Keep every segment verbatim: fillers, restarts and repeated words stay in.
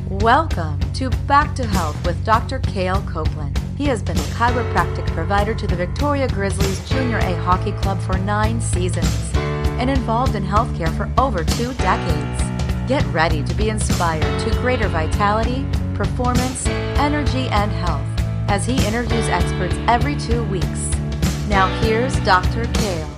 Welcome to Back to Health with Doctor Cale Copeland. He has been a chiropractic provider to the Victoria Grizzlies Junior A Hockey Club for nine seasons and involved in healthcare for over two decades. Get ready to be inspired to greater vitality, performance, energy, and health as he interviews experts every two weeks. Now here's Doctor Cale.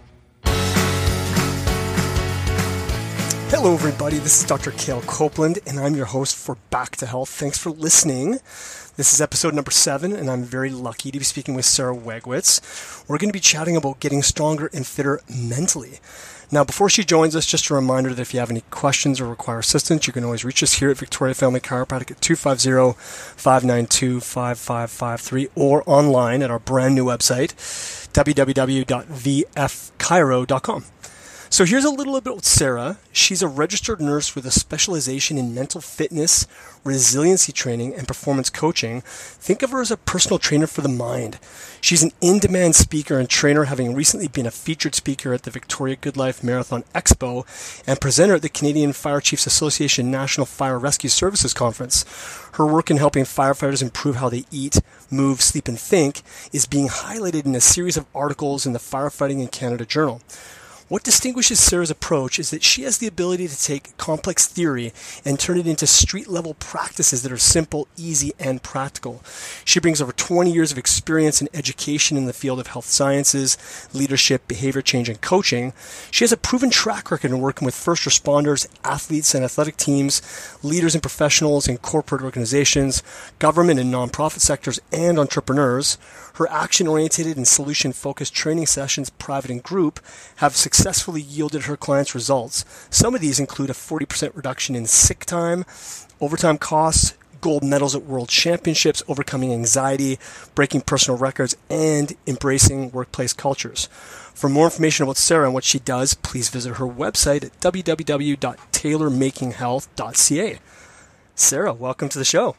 Hello everybody, this is Doctor Cale Copeland and I'm your host for Back to Health. Thanks for listening. This is episode number seven and I'm very lucky to be speaking with Sarah Wegwitz. We're going to be chatting about getting stronger and fitter mentally. Now, before she joins us, just a reminder that if you have any questions or require assistance, you can always reach us here at Victoria Family Chiropractic at two five zero, five nine two, five five five three or online at our brand new website, w w w dot v f chiro dot com. So here's a little bit about Sarah. She's a registered nurse with a specialization in mental fitness, resiliency training, and performance coaching. Think of her as a personal trainer for the mind. She's an in-demand speaker and trainer, having recently been a featured speaker at the Victoria Good Life Marathon Expo and presenter at the Canadian Fire Chiefs Association National Fire Rescue Services Conference. Her work in helping firefighters improve how they eat, move, sleep, and think is being highlighted in a series of articles in the Firefighting in Canada Journal. What distinguishes Sarah's approach is that she has the ability to take complex theory and turn it into street-level practices that are simple, easy, and practical. She brings over twenty years of experience and education in the field of health sciences, leadership, behavior change, and coaching. She has a proven track record in working with first responders, athletes and athletic teams, leaders and professionals in corporate organizations, government and nonprofit sectors, and entrepreneurs. Her action-oriented and solution-focused training sessions, private and group, have successfully yielded her clients results. Some of these include a forty percent reduction in sick time, overtime costs, gold medals at world championships, overcoming anxiety, breaking personal records, and embracing workplace cultures. For more information about Sarah and what she does, please visit her website at w w w dot taylor making health dot c a. Sarah, welcome to the show.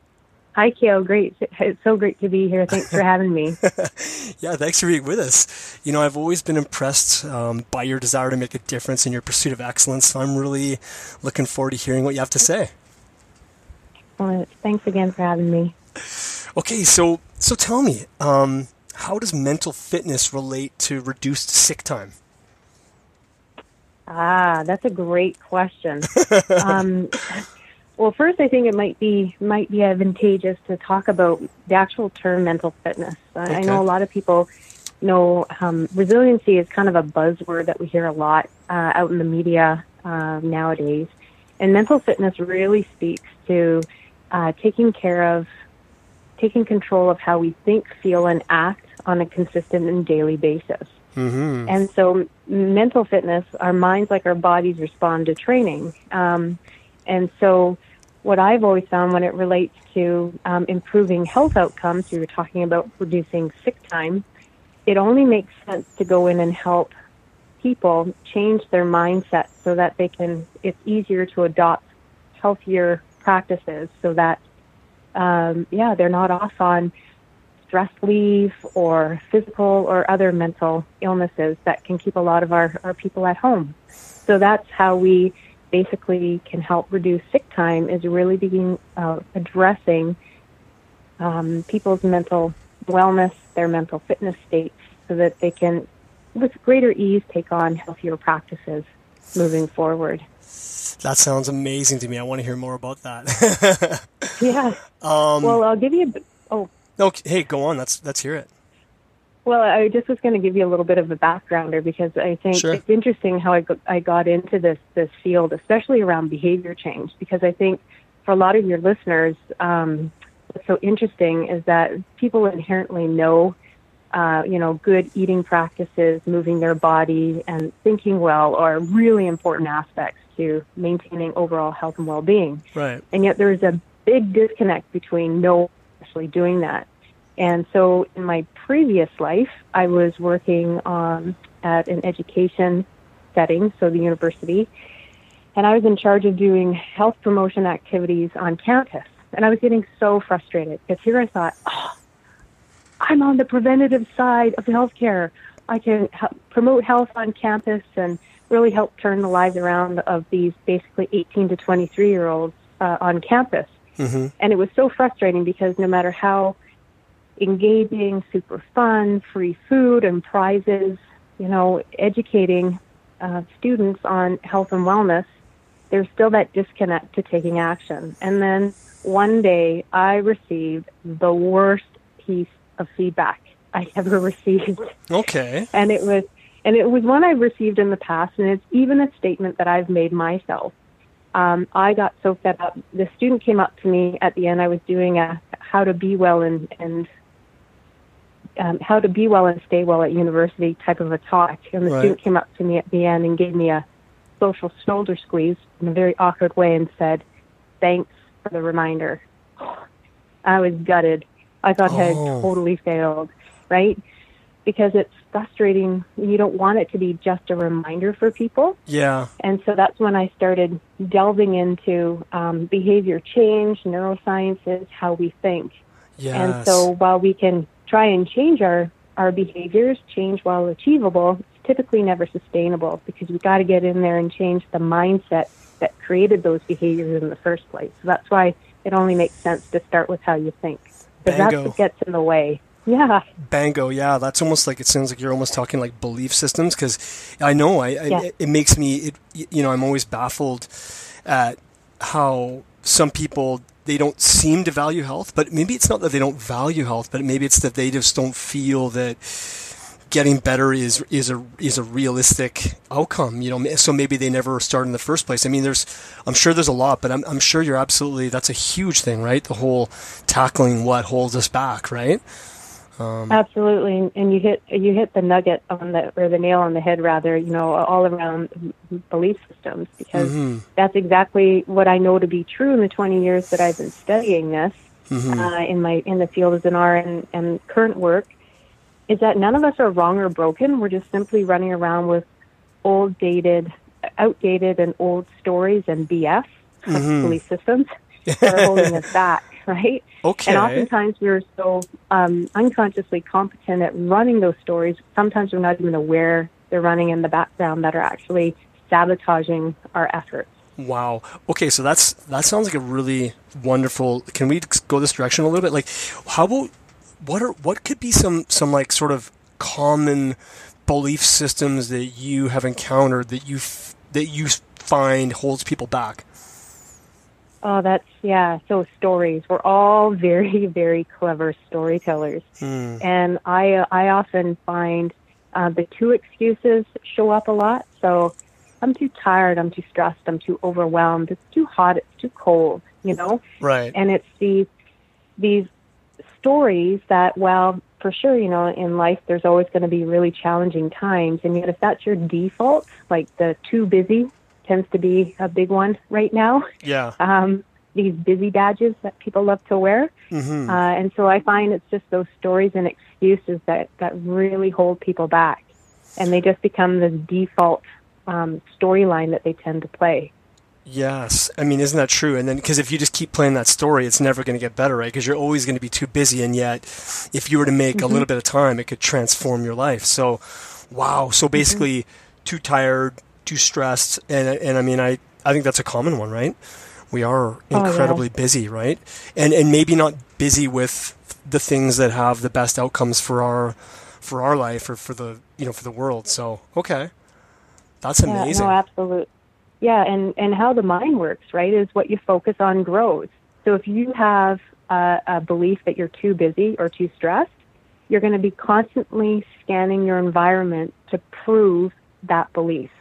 Hi, Cale. Great. It's so great to be here. Thanks for having me. Yeah, thanks for being with us. You know, I've always been impressed um, by your desire to make a difference in your pursuit of excellence. So I'm really looking forward to hearing what you have to say. Well, thanks again for having me. Okay, so so tell me, um, how does mental fitness relate to reduced sick time? Ah, that's a great question. um, Well, first, I think it might be might be advantageous to talk about the actual term mental fitness. Okay. I know a lot of people know um, resiliency is kind of a buzzword that we hear a lot uh, out in the media uh, nowadays. And mental fitness really speaks to uh, taking care of, taking control of how we think, feel, and act on a consistent and daily basis. Mm-hmm. And so mental fitness, our minds like our bodies respond to training. Um, and so what I've always found when it relates to um, improving health outcomes, we were talking about reducing sick time, it only makes sense to go in and help people change their mindset so that they can, it's easier to adopt healthier practices so that, um, yeah, they're not off on stress leave or physical or other mental illnesses that can keep a lot of our, our people at home. So that's how we basically can help reduce sick time, is really being uh, addressing um, people's mental wellness, their mental fitness states, so that they can, with greater ease, take on healthier practices moving forward. That sounds amazing to me. I want to hear more about that. Yeah. Um, well, I'll give you. A, oh. No. Hey, go on. Let's let's hear it. Well, I just was going to give you a little bit of a backgrounder because I think sure. It's interesting how I got, I got into this, this field, especially around behavior change, because I think for a lot of your listeners, um, what's so interesting is that people inherently know, uh, you know, good eating practices, moving their body, and thinking well are really important aspects to maintaining overall health and well-being. Right. And yet there's a big disconnect between no actually doing that. And so in my previous life, I was working um, at an education setting, so the university, and I was in charge of doing health promotion activities on campus. And I was getting so frustrated because here I thought, oh, I'm on the preventative side of healthcare. I can help promote health on campus and really help turn the lives around of these basically eighteen to twenty-three-year-olds uh, on campus. Mm-hmm. And it was so frustrating because no matter how engaging, super fun, free food and prizes, you know, educating uh, students on health and wellness, there's still that disconnect to taking action. And then one day I received the worst piece of feedback I ever received. Okay. And it was, and it was one I've received in the past, and it's even a statement that I've made myself. Um, I got so fed up. The student came up to me at the end. I was doing a how to be well and, and um, how to be well and stay well at university type of a talk. And the right. student came up to me at the end and gave me a social shoulder squeeze in a very awkward way and said, "Thanks for the reminder." I was gutted. I thought oh. I had totally failed, right? Because it's frustrating. You don't want it to be just a reminder for people. Yeah. And so that's when I started delving into um, behavior change, neurosciences, how we think. Yes. And so while we can try and change our, our behaviors, change while achievable, it's typically never sustainable because we've got to get in there and change the mindset that created those behaviors in the first place. So that's why it only makes sense to start with how you think. Because that's what gets in the way. Yeah. Bango. Yeah. That's almost like, it sounds like you're almost talking like belief systems. Cause I know I, I yeah. it makes me, it, you know, I'm always baffled at how some people, they don't seem to value health, but maybe it's not that they don't value health, but maybe it's that they just don't feel that getting better is, is a, is a realistic outcome, you know, so maybe they never start in the first place. I mean, there's, I'm sure there's a lot, but I'm, I'm sure you're absolutely, that's a huge thing, right? The whole tackling what holds us back, right? Um, Absolutely, and you hit you hit the nugget on the or the nail on the head, rather. You know, all around belief systems, because mm-hmm. that's exactly what I know to be true in the twenty years that I've been studying this mm-hmm. uh, in my in the field as an R and, and current work. Is that none of us are wrong or broken. We're just simply running around with old, dated, outdated, and old stories and B S mm-hmm. belief systems that are holding us back. Right? Okay. And oftentimes we're so um, unconsciously competent at running those stories, sometimes we're not even aware they're running in the background that are actually sabotaging our efforts. Wow. Okay, so that's that sounds like a really wonderful. Can we go this direction a little bit? Like, how about what are what could be some some like sort of common belief systems that you have encountered that you f- that you find holds people back? Oh, that's, yeah, so stories. We're all very, very clever storytellers. Mm. And I uh, I often find uh, the two excuses show up a lot. So I'm too tired, I'm too stressed, I'm too overwhelmed, it's too hot, it's too cold, you know? Right. And it's these, these stories that, well, for sure, you know, in life there's always going to be really challenging times. And yet if that's your default, like the too busy, tends to be a big one right now. Yeah. Um, these busy badges that people love to wear. Mm-hmm. Uh, and so I find it's just those stories and excuses that, that really hold people back. And they just become this default um, storyline that they tend to play. Yes. I mean, isn't that true? And then, because if you just keep playing that story, it's never going to get better, right? Because you're always going to be too busy. And yet, if you were to make mm-hmm. a little bit of time, it could transform your life. So, wow. So basically, mm-hmm. too tired, too stressed, and and I mean I, I think that's a common one, right? We are incredibly oh, yeah. busy, right? And and maybe not busy with the things that have the best outcomes for our for our life or for the you know for the world. So okay, that's amazing. Yeah, no, absolutely. Yeah, and and how the mind works, right, is what you focus on grows. So if you have a, a belief that you're too busy or too stressed, you're going to be constantly scanning your environment to prove that belief.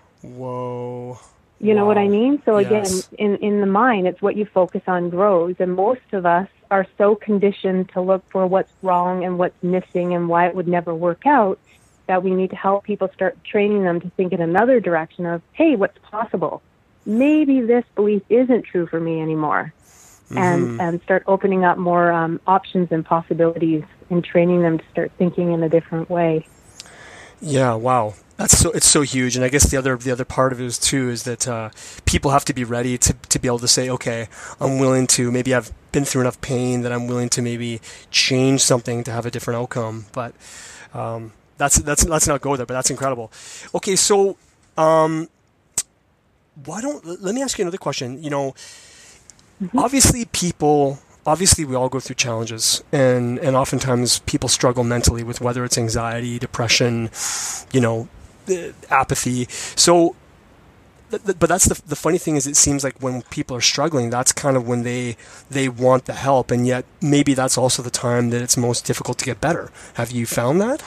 Whoa. You know wow. what I mean? So again, yes. in, in the mind, it's what you focus on grows. And most of us are so conditioned to look for what's wrong and what's missing and why it would never work out that we need to help people start training them to think in another direction of, hey, what's possible? Maybe this belief isn't true for me anymore. Mm-hmm. And, and start opening up more um, options and possibilities and training them to start thinking in a different way. Yeah, wow. That's so it's so huge, and I guess the other the other part of it is too is that uh, people have to be ready to to be able to say, okay, I'm willing to maybe I've been through enough pain that I'm willing to maybe change something to have a different outcome. But um, that's that's let's not go there. But that's incredible. Okay, so um, why don't let me ask you another question. You know, mm-hmm. obviously people, obviously we all go through challenges, and, and oftentimes people struggle mentally with whether it's anxiety, depression, you know, apathy. So, but that's the the funny thing is, it seems like when people are struggling, that's kind of when they they want the help, and yet maybe that's also the time that it's most difficult to get better. Have you found that?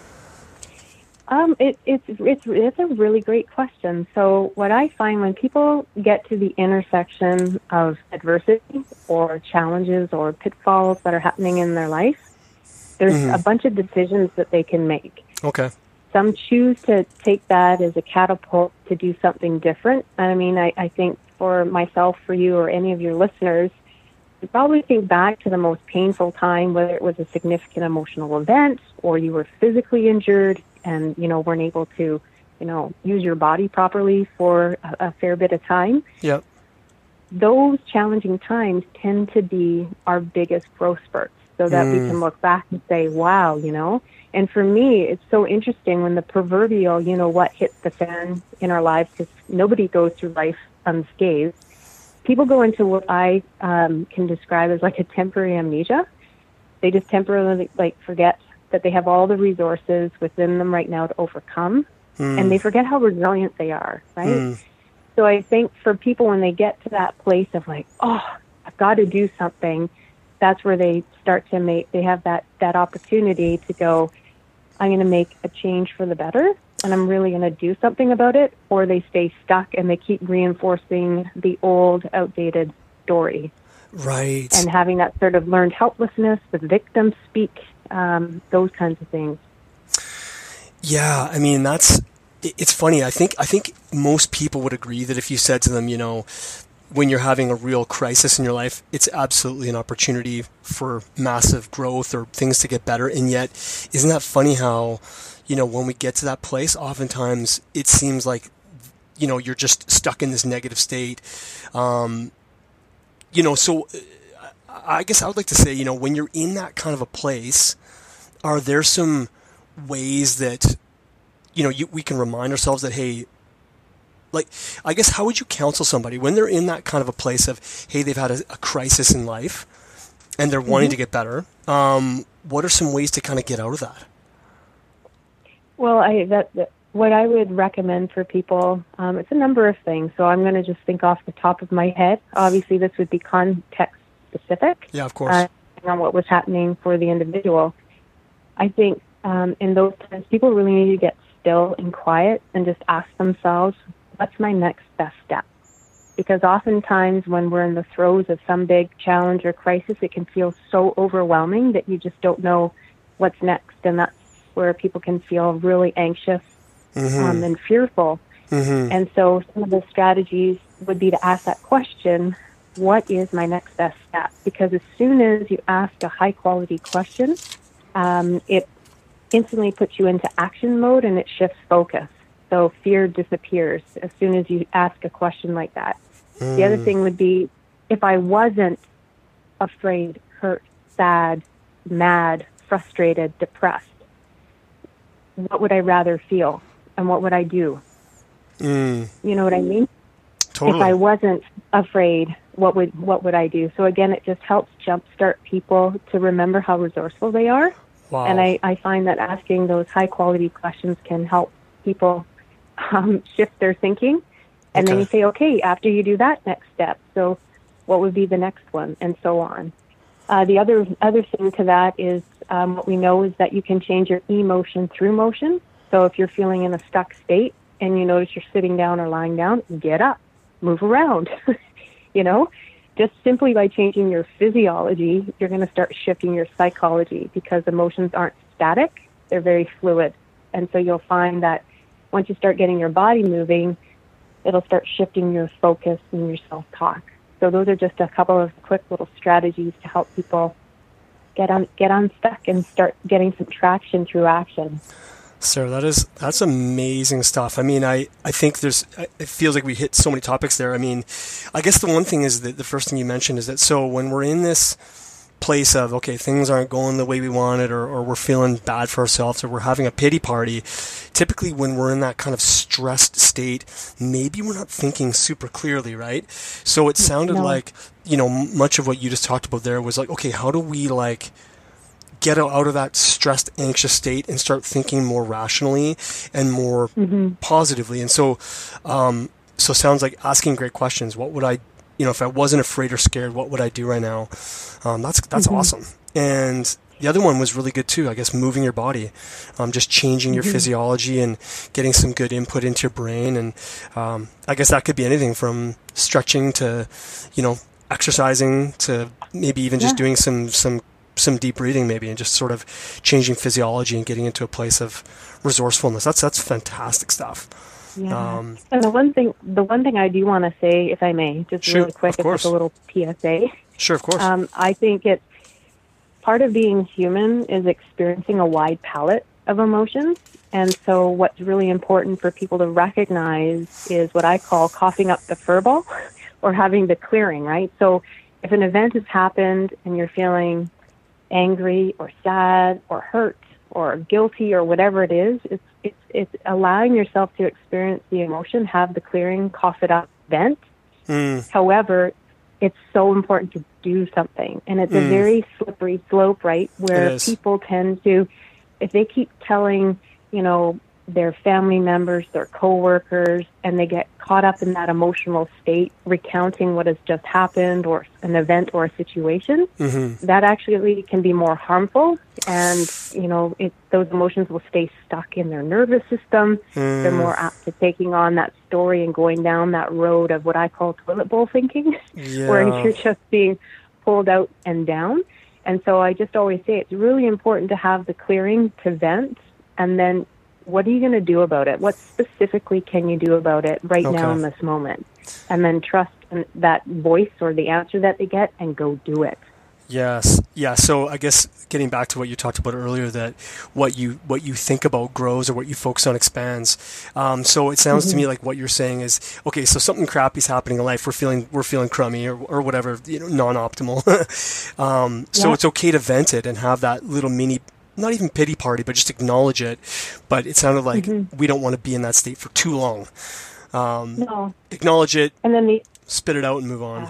Um, it, it's it's it's a really great question. So what I find when people get to the intersection of adversity or challenges or pitfalls that are happening in their life, there's mm-hmm. a bunch of decisions that they can make. Okay. Some choose to take that as a catapult to do something different. I mean, I, I think for myself, for you, or any of your listeners, you probably think back to the most painful time, whether it was a significant emotional event or you were physically injured and, you know, weren't able to, you know, use your body properly for a, a fair bit of time. Yep. Those challenging times tend to be our biggest growth spurts, so that mm. we can look back and say, wow, you know. And for me, it's so interesting when the proverbial, you know, what hits the fan in our lives, because nobody goes through life unscathed. People go into what I um, can describe as like a temporary amnesia. They just temporarily like forget that they have all the resources within them right now to overcome, mm. and they forget how resilient they are, right? Mm. So I think for people, when they get to that place of like, oh, I've got to do something, that's where they start to make, they have that, that opportunity to go, I'm going to make a change for the better, and I'm really going to do something about it, or they stay stuck and they keep reinforcing the old, outdated story. Right. And having that sort of learned helplessness, the victim speak, um, those kinds of things. Yeah, I mean, that's, it's funny. I think, I think most people would agree that if you said to them, you know, when you're having a real crisis in your life, it's absolutely an opportunity for massive growth or things to get better. And yet, isn't that funny how, you know, when we get to that place, oftentimes it seems like, you know, you're just stuck in this negative state. Um, you know, so I guess I would like to say, you know, when you're in that kind of a place, are there some ways that, you know, you, we can remind ourselves that, hey, like, I guess, how would you counsel somebody when they're in that kind of a place of, hey, they've had a, a crisis in life and they're wanting mm-hmm. to get better? Um, what are some ways to kind of get out of that? Well, I that, that what I would recommend for people, um, it's a number of things. So I'm going to just think off the top of my head. Obviously, this would be context specific. Yeah, of course. Uh, on what was happening for the individual. I think um, in those times, people really need to get still and quiet and just ask themselves, what's my next best step? Because oftentimes when we're in the throes of some big challenge or crisis, it can feel so overwhelming that you just don't know what's next. And that's where people can feel really anxious mm-hmm. um, and fearful. Mm-hmm. And so some of the strategies would be to ask that question, what is my next best step? Because as soon as you ask a high-quality question, um, it instantly puts you into action mode and it shifts focus. So fear disappears as soon as you ask a question like that. Mm. The other thing would be, if I wasn't afraid, hurt, sad, mad, frustrated, depressed, what would I rather feel? And what would I do? Mm. You know what I mean? Totally. If I wasn't afraid, what would what would I do? So again, it just helps jumpstart people to remember how resourceful they are. Wow. And I, I find that asking those high-quality questions can help people Um, shift their thinking, and okay. then you say, okay, after you do that, next step. So what would be the next one, and so on. Uh, the other other thing to that is um, what we know is that you can change your emotion through motion. So if you're feeling in a stuck state and you notice you're sitting down or lying down, get up, move around. You know, just simply by changing your physiology, you're going to start shifting your psychology, because emotions aren't static, they're very fluid. And so you'll find that once you start getting your body moving, it'll start shifting your focus and your self-talk. So those are just a couple of quick little strategies to help people get on, get unstuck and start getting some traction through action. Sarah, that is, that's amazing stuff. I mean, I, I think there's, it feels like we hit so many topics there. I mean, I guess the one thing is that the first thing you mentioned is that, so when we're in this, place of, okay, things aren't going the way we wanted, or, or we're feeling bad for ourselves, or we're having a pity party, typically when we're in that kind of stressed state, maybe we're not thinking super clearly, right? So it sounded No. like, you know, much of what you just talked about there was like, okay, how do we like get out of that stressed, anxious state and start thinking more rationally and more Mm-hmm. positively? And so, um, so it sounds like asking great questions. What would I, you know, if I wasn't afraid or scared, what would I do right now? Um, that's that's Mm-hmm. awesome. And the other one was really good too. I guess moving your body, um, just changing your Mm-hmm. physiology and getting some good input into your brain. And um, I guess that could be anything from stretching to, you know, exercising to maybe even just Yeah. doing some some some deep breathing maybe, and just sort of changing physiology and getting into a place of resourcefulness. That's that's fantastic stuff. Yeah. Um, and the one thing, the one thing I do want to say, if I may, just Shoot, really quick, of it's course. like a little P S A. Sure, of course. Um, I think it's part of being human is experiencing a wide palette of emotions. And so what's really important for people to recognize is what I call coughing up the furball or having the clearing, right? So if an event has happened and you're feeling angry or sad or hurt or guilty or whatever it is, it's, it's, it's allowing yourself to experience the emotion, have the clearing, cough it up, vent. Mm, However, it's so important to do something. And it's a Mm. very slippery slope, right? Where It is. people tend to, if they keep telling, you know, their family members, their coworkers, and they get caught up in that emotional state, recounting what has just happened or an event or a situation, mm-hmm. that actually can be more harmful. And, you know, it, those emotions will stay stuck in their nervous system. Mm. They're more apt to taking on that story and going down that road of what I call toilet bowl thinking, where Yeah. you're just being pulled out and down. And so I just always say it's really important to have the clearing to vent, and then what are you going to do about it? What specifically can you do about it right now Okay. in this moment? And then trust in that voice or the answer that they get and go do it. Yes. Yeah. So I guess getting back to what you talked about earlier, that what you what you think about grows or what you focus on expands. Um, so it sounds to me like what you're saying is, okay, so something crappy's happening in life. We're feeling we're feeling crummy or, or whatever, you know, non-optimal. um, so Yeah. it's okay to vent it and have that little mini, not even pity party, but just acknowledge it. But it sounded like we don't want to be in that state for too long. Um, No. Acknowledge it, And then the spit it out, and move on. Yeah.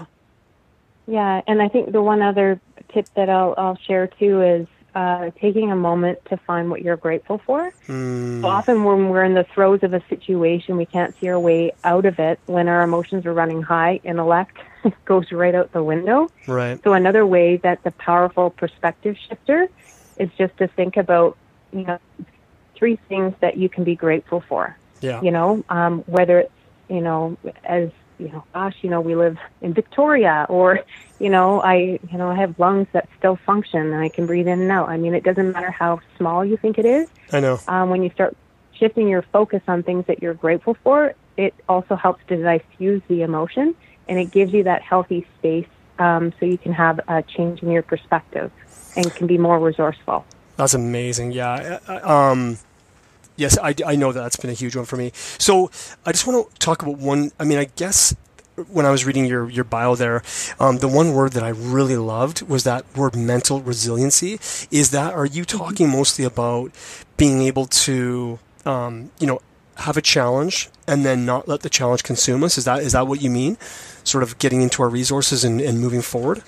Yeah, and I think the one other tip that I'll, I'll share too is uh, taking a moment to find what you're grateful for. Mm, So often when we're in the throes of a situation, we can't see our way out of it. When our emotions are running high, intellect goes right out the window. right. So another way that's a powerful perspective shifter is just to think about, you know, three things that you can be grateful for. Yeah. You know, um, whether it's, you know, as, you know, gosh, you know, we live in Victoria, or, you know, I, you know, I have lungs that still function and I can breathe in and out. I mean, it doesn't matter how small you think it is. I know. Um, when you start shifting your focus on things that you're grateful for, it also helps to diffuse the emotion, and it gives you that healthy space um, so you can have a change in your perspective and can be more resourceful. That's amazing. Yeah. I- I- Um, yes, I, I know that that's been a huge one for me. So I just want to talk about one. I mean, I guess when I was reading your, your bio there, um, the one word that I really loved was that word mental resiliency. Is that, are you talking mostly about being able to, um, you know, have a challenge and then not let the challenge consume us? Is that, is that what you mean? Sort of getting into our resources and, and moving forward?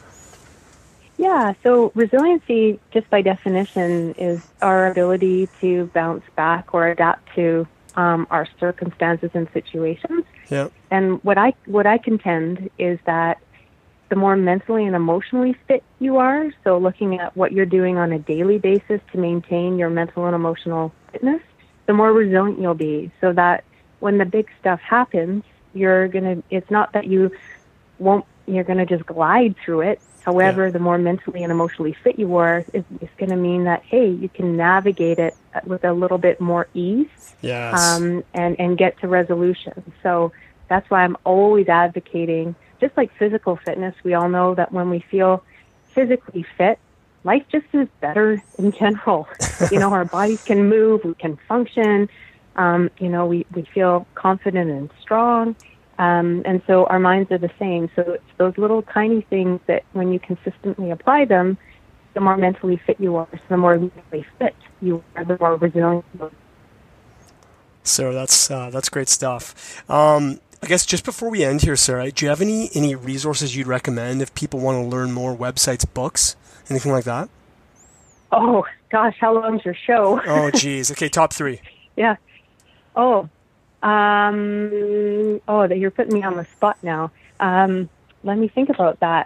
Yeah, so resiliency, just by definition, is our ability to bounce back or adapt to um, our circumstances and situations. Yeah. And what I what I contend is that the more mentally and emotionally fit you are, so looking at what you're doing on a daily basis to maintain your mental and emotional fitness, the more resilient you'll be. So that when the big stuff happens, you're gonna. It's not that you won't. You're gonna just glide through it. However, Yeah. the more mentally and emotionally fit you are, it's, it's going to mean that, hey, you can navigate it with a little bit more ease Yes. um, and, and get to resolution. So that's why I'm always advocating, just like physical fitness, we all know that when we feel physically fit, life just is better in general. You know, our bodies can move, we can function, um, you know, we, we feel confident and strong. Um, and so our minds are the same. So it's those little tiny things that when you consistently apply them, the more mentally fit you are. So the more mentally fit you are, the more resilient you are. So that's uh, that's great stuff. Um, I guess just before we end here, Sarah, do you have any, any resources you'd recommend if people want to learn more, websites, books, anything like that? Oh, gosh, how long's your show? Oh, geez. Okay, top three. Yeah. Oh, um, oh, that you're putting me on the spot now. Um, let me think about that.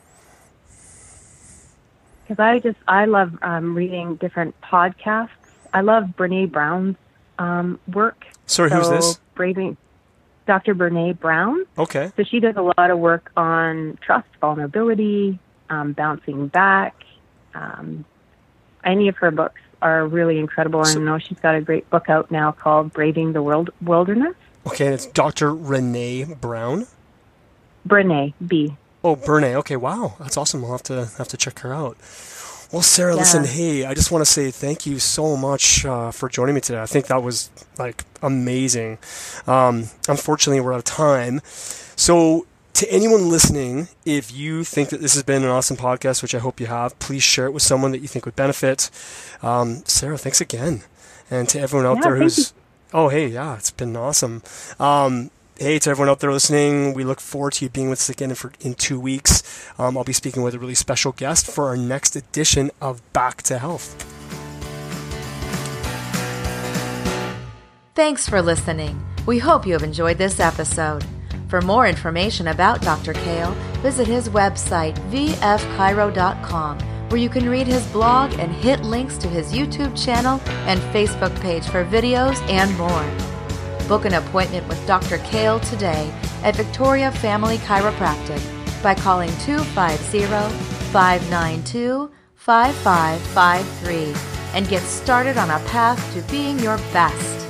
Because I just, I love um, reading different podcasts. I love Brene Brown's um, work. Sorry, so who's this? Braving, Doctor Brene Brown. Okay. So she does a lot of work on trust, vulnerability, um, bouncing back. Um, any of her books are really incredible. And So, I know she's got a great book out now called Braving the World Wilderness. Okay, and it's Doctor Brene Brown? Brene, B. Oh, Brene. Okay, wow. That's awesome. I'll have to have to check her out. Well, Sarah, Yeah. listen, hey, I just want to say thank you so much uh, for joining me today. I think that was, like, amazing. Um, unfortunately, we're out of time. So, to anyone listening, if you think that this has been an awesome podcast, which I hope you have, please share it with someone that you think would benefit. Um, Sarah, thanks again. And to everyone out Yeah, there thank who's... you. Oh, hey, yeah, it's been awesome. Um, hey, to everyone out there listening, we look forward to you being with us again for, in two weeks. Um, I'll be speaking with a really special guest for our next edition of Back to Health. Thanks for listening. We hope you have enjoyed this episode. For more information about Doctor Kale, visit his website, v f chiro dot com, where you can read his blog and hit links to his YouTube channel and Facebook page for videos and more. Book an appointment with Doctor Kale today at Victoria Family Chiropractic by calling two five zero, five nine two, five five five three and get started on a path to being your best.